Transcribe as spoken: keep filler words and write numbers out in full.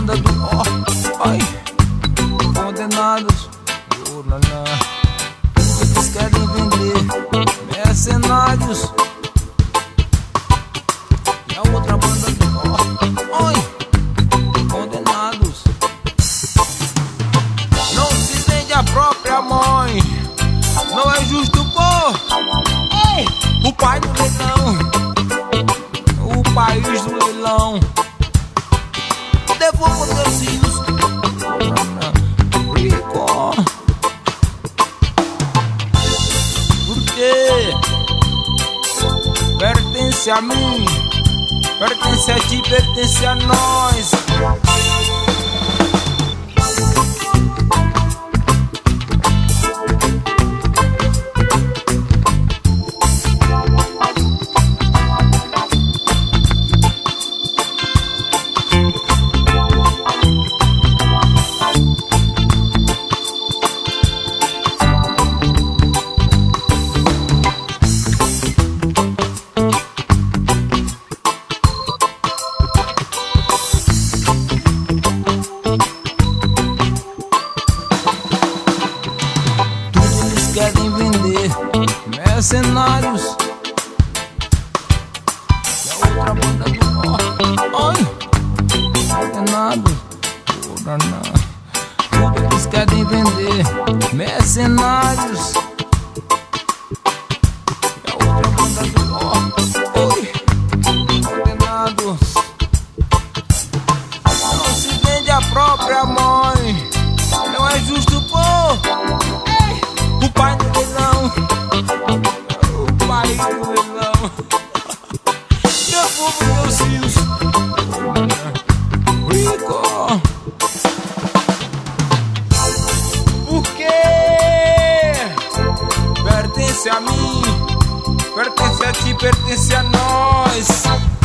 banda do ó, ai, condenados, oh, lá, lá. Eles querem vender mercenários. E a outra banda do ó, ai, condenados. Não se vende a própria mãe, não é justo por ei, o pai do leilão, o país do leilão. Devolva meus rios, rico. Porque pertence a mim, pertence a ti, pertence a nós. Querem vender mercenários. E a outra banda do ó, ai, condenado, porra, não. Tudo eles querem vender mercenários. E a outra banda do ó, ai, condenados. Não se vende a própria mãe, não é justo por o pai do leilão, o pai do leilão. Devolvo meus rios, rico. Porque pertence a mim, pertence a ti, pertence a nós.